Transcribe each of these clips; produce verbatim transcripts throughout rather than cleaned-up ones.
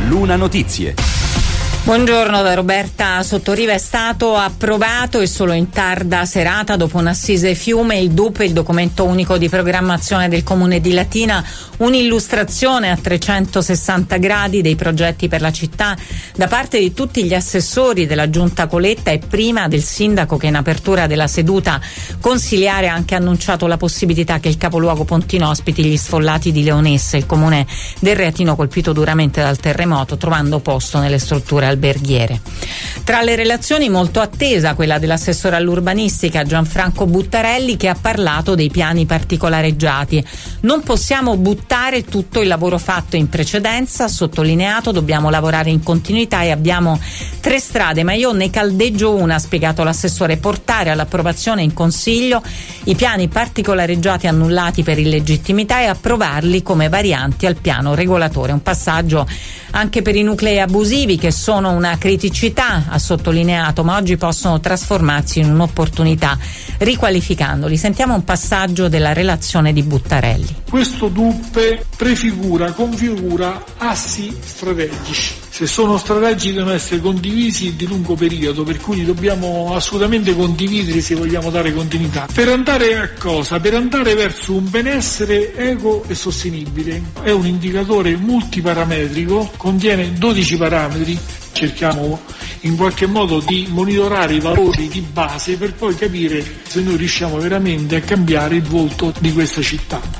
Luna Notizie. Buongiorno da Roberta Sottoriva. È stato approvato e solo in tarda serata, dopo un'assise Fiume, il D U P, il documento unico di programmazione del Comune di Latina, un'illustrazione a trecentosessanta gradi dei progetti per la città da parte di tutti gli assessori della Giunta Coletta e prima del sindaco, che in apertura della seduta consiliare ha anche annunciato la possibilità che il capoluogo pontino ospiti gli sfollati di Leonessa, il comune del Reatino colpito duramente dal terremoto, trovando posto nelle strutture alberghiere. Tra le relazioni molto attesa quella dell'assessore all'urbanistica Gianfranco Buttarelli, che ha parlato dei piani particolareggiati. Non possiamo buttare tutto il lavoro fatto in precedenza, ha sottolineato, dobbiamo lavorare in continuità e abbiamo tre strade, ma io ne caldeggio una, ha spiegato l'assessore: portare all'approvazione in consiglio i piani particolareggiati annullati per illegittimità e approvarli come varianti al piano regolatore. Un passaggio anche per i nuclei abusivi, che sono una criticità, ha sottolineato, ma oggi possono trasformarsi in un'opportunità riqualificandoli. Sentiamo un passaggio della relazione di Buttarelli. Questo D U P prefigura, configura assi strategici. Se sono strategici devono essere condivisi di lungo periodo, per cui li dobbiamo assolutamente condividere se vogliamo dare continuità. Per andare a cosa? Per andare verso un benessere equo e sostenibile. È un indicatore multiparametrico, contiene dodici parametri. Cerchiamo in qualche modo di monitorare i valori di base per poi capire se noi riusciamo veramente a cambiare il volto di questa città.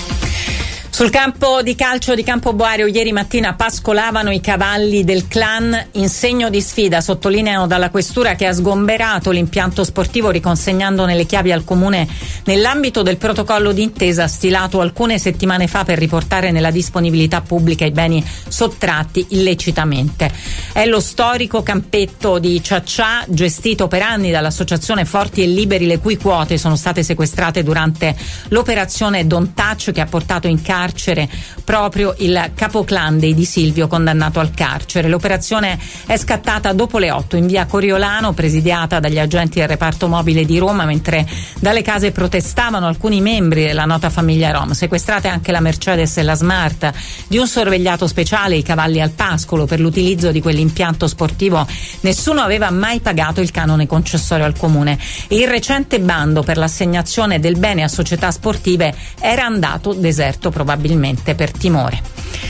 Sul campo di calcio di Campoboario ieri mattina pascolavano i cavalli del clan in segno di sfida. Sottolineano dalla questura che ha sgomberato l'impianto sportivo riconsegnandone le chiavi al comune nell'ambito del protocollo d'intesa stilato alcune settimane fa per riportare nella disponibilità pubblica i beni sottratti illecitamente. È lo storico campetto di Ciaccià, gestito per anni dall'associazione Forti e Liberi, le cui quote sono state sequestrate durante l'operazione Don't Touch, che ha portato in carcere proprio il capoclan dei Di Silvio, condannato al carcere. L'operazione è scattata dopo le otto in via Coriolano, presidiata dagli agenti del reparto mobile di Roma, mentre dalle case protestavano alcuni membri della nota famiglia Rom. Sequestrate anche la Mercedes e la Smart di un sorvegliato speciale, i cavalli al pascolo. Per l'utilizzo di quell'impianto sportivo nessuno aveva mai pagato il canone concessorio al comune. Il recente bando per l'assegnazione del bene a società sportive era andato deserto, probabilmente per timore.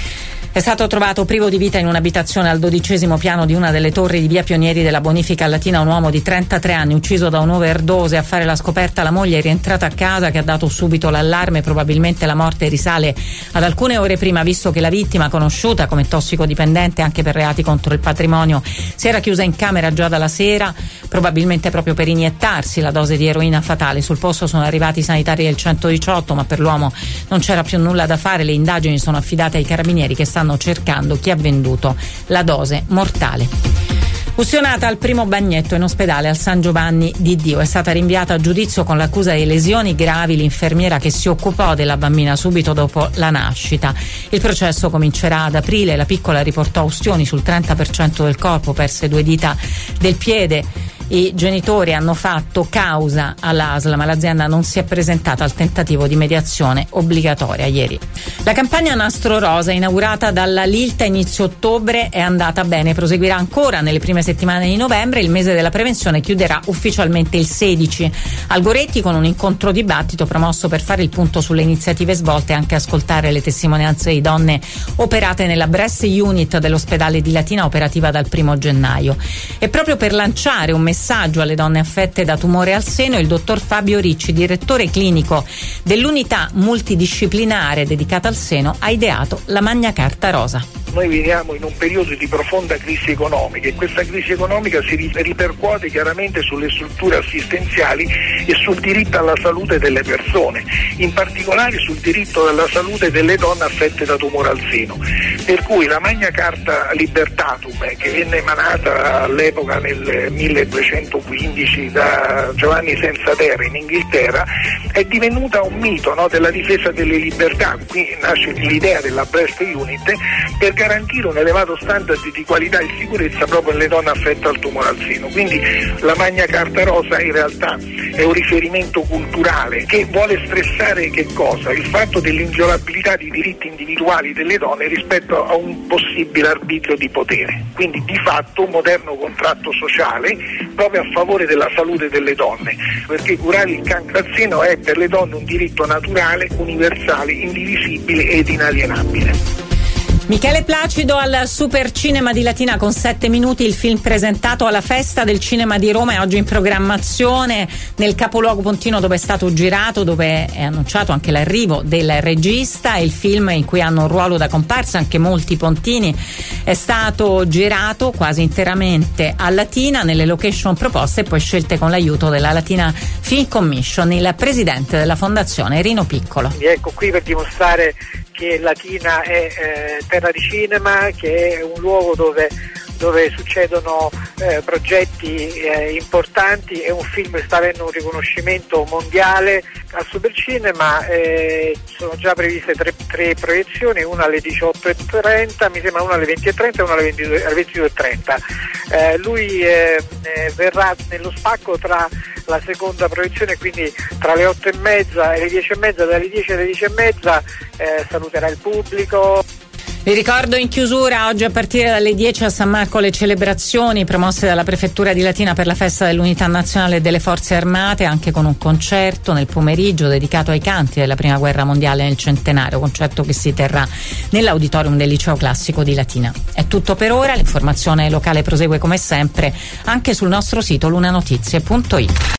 È stato trovato privo di vita in un'abitazione al dodicesimo piano di una delle torri di via Pionieri della Bonifica a Latina un uomo di trentatré anni ucciso da un'overdose. A fare la scoperta la moglie è rientrata a casa, che ha dato subito l'allarme. Probabilmente la morte risale ad alcune ore prima, visto che la vittima, conosciuta come tossicodipendente anche per reati contro il patrimonio, si era chiusa in camera già dalla sera, probabilmente proprio per iniettarsi la dose di eroina fatale. Sul posto sono arrivati i sanitari del centodiciotto, ma per l'uomo non c'era più nulla da fare. Le indagini sono affidate ai carabinieri, che stanno cercando chi ha venduto la dose mortale. Ustionata al primo bagnetto in ospedale al San Giovanni di Dio. È stata rinviata a giudizio con l'accusa di lesioni gravi l'infermiera che si occupò della bambina subito dopo la nascita. Il processo comincerà ad aprile. La piccola riportò ustioni sul trenta per cento del corpo, perse due dita del piede. I genitori hanno fatto causa all'A S L, ma l'azienda non si è presentata al tentativo di mediazione obbligatoria ieri. La campagna Nastro Rosa, inaugurata dalla Lilta inizio ottobre, è andata bene, proseguirà ancora nelle prime settimane di novembre. Il mese della prevenzione chiuderà ufficialmente il sedici. Al Goretti, con un incontro dibattito promosso per fare il punto sulle iniziative svolte e anche ascoltare le testimonianze di donne operate nella Breast Unit dell'ospedale di Latina, operativa dal primo gennaio. E proprio per lanciare un messaggio messaggio alle donne affette da tumore al seno, il dottor Fabio Ricci, direttore clinico dell'unità multidisciplinare dedicata al seno, ha ideato la Magna Carta Rosa. Noi viviamo in un periodo di profonda crisi economica e questa crisi economica si ripercuote chiaramente sulle strutture assistenziali e sul diritto alla salute delle persone, in particolare sul diritto alla salute delle donne affette da tumore al seno. Per cui la Magna Carta Libertatum, che venne emanata all'epoca nel milleduecentoquindici da Giovanni Senza Terra in Inghilterra, è divenuta un mito, no, della difesa delle libertà. Qui nasce l'idea della Breast Unit per garantire un elevato standard di qualità e sicurezza proprio alle donne affette al tumore al seno. Quindi la Magna Carta Rosa in realtà è un riferimento culturale che vuole stressare che cosa? Il fatto dell'inviolabilità dei diritti individuali delle donne rispetto rispetto a un possibile arbitrio di potere. Quindi di fatto un moderno contratto sociale proprio a favore della salute delle donne, perché curare il cancro al seno è per le donne un diritto naturale, universale, indivisibile ed inalienabile. Michele Placido al Super Cinema di Latina con sette minuti, il film presentato alla Festa del Cinema di Roma è oggi in programmazione nel capoluogo pontino dove è stato girato, dove è annunciato anche l'arrivo del regista. Il film, in cui hanno un ruolo da comparsa anche molti pontini, è stato girato quasi interamente a Latina nelle location proposte e poi scelte con l'aiuto della Latina Film Commission. Il presidente della fondazione, Rino Piccolo. Ecco qui per dimostrare che Latina è eh, terra di cinema, che è un luogo dove, dove succedono eh, progetti eh, importanti. È un film che sta avendo un riconoscimento mondiale al Supercinema. Eh, sono già previste tre, tre proiezioni, una alle diciotto e trenta, mi sembra una alle venti e trenta e una alle ventidue e trenta. Eh, lui eh, eh, verrà nello spacco tra la seconda proiezione, quindi tra le otto e mezza e le dieci e mezza, dalle dieci alle dieci e mezza eh, saluterà il pubblico. Vi ricordo in chiusura, oggi a partire dalle dieci a San Marco le celebrazioni promosse dalla Prefettura di Latina per la festa dell'Unità Nazionale delle Forze Armate, anche con un concerto nel pomeriggio dedicato ai canti della Prima Guerra Mondiale nel centenario, concerto che si terrà nell'auditorium del Liceo Classico di Latina. È tutto per ora, l'informazione locale prosegue come sempre anche sul nostro sito lunanotizie punto it.